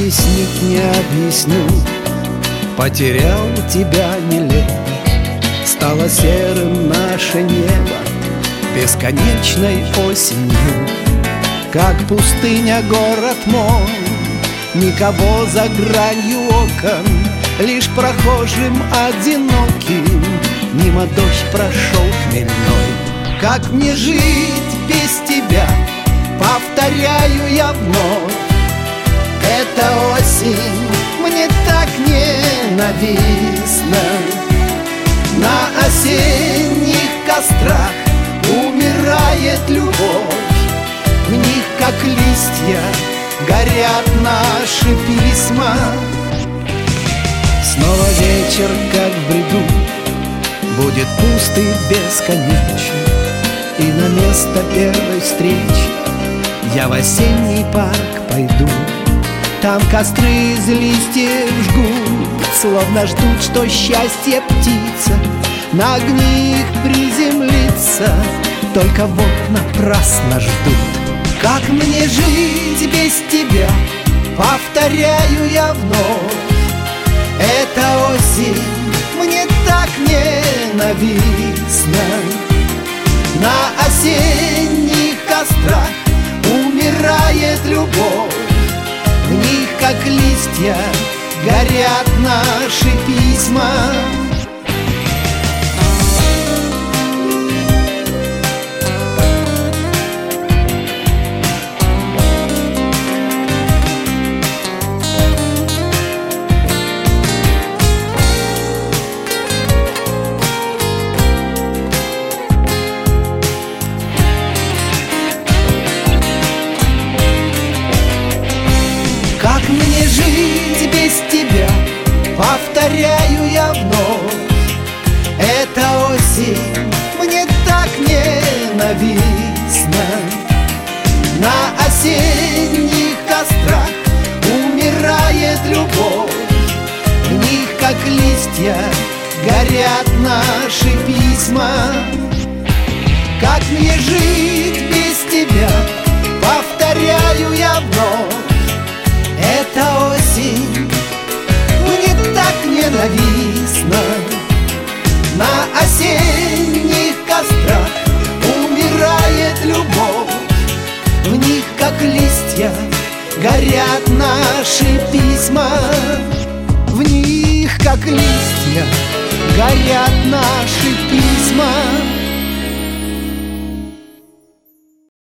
объяснить не объясню. Потерял тебя, не лет. Стало серым наше небо бесконечной осенью. Как пустыня город мой, никого за гранью окон, лишь прохожим одиноким мимо дождь прошел хмельной. Как мне жить без тебя, повторяю я вновь. Эта осень мне так ненавистна. На осенних кострах умирает любовь. В них, как листья, горят наши письма. Снова вечер, как в бреду, будет пуст и бесконечен. И на место первой встречи я в осенний парк пойду. Там костры из листьев жгут, словно ждут, что счастье птица на них приземлится. Только вот напрасно ждут. Как мне жить без тебя, повторяю я вновь. Эта осень мне так ненавистна. На осенних кострах умирает любовь. В них, как листья, горят наши письма. Как мне жить без тебя, повторяю я вновь. Эта осень мне так ненавистна. На осенних кострах умирает любовь. В них, как листья, горят наши письма. Как мне жить без тебя, повторяю я вновь. Эта осень мне так ненавистна. На осенних кострах умирает любовь. В них, как листья, горят наши письма. В них, как листья, горят наши письма.